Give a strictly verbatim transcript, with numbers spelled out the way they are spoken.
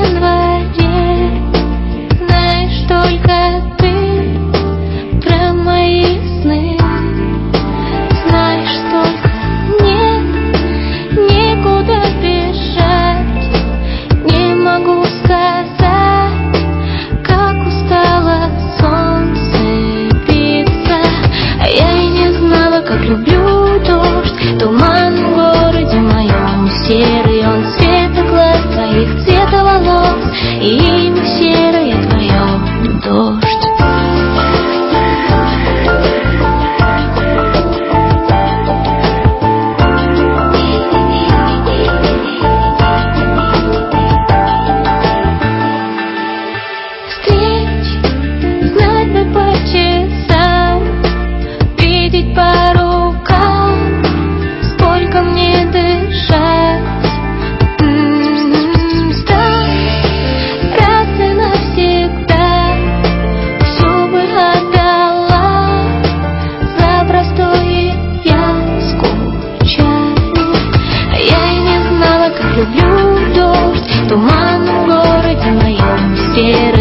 январе. Знаешь только ты про мои сны. Знаешь только нет, некуда бежать. Не могу сказать, как устало солнце биться. А я и не знала, как люблю дождь. Туман в городе моем серый, он цвета глаз твоих, цвета волос, и имя серое твое — дождь. Знать бы по часам, видеть по рукам, сколько мне дышать. М-м-м, стать раз и навсегда, все бы отдала за простое я скучаю. А я и не знала, как люблю дождь. Туман в городе моем серый,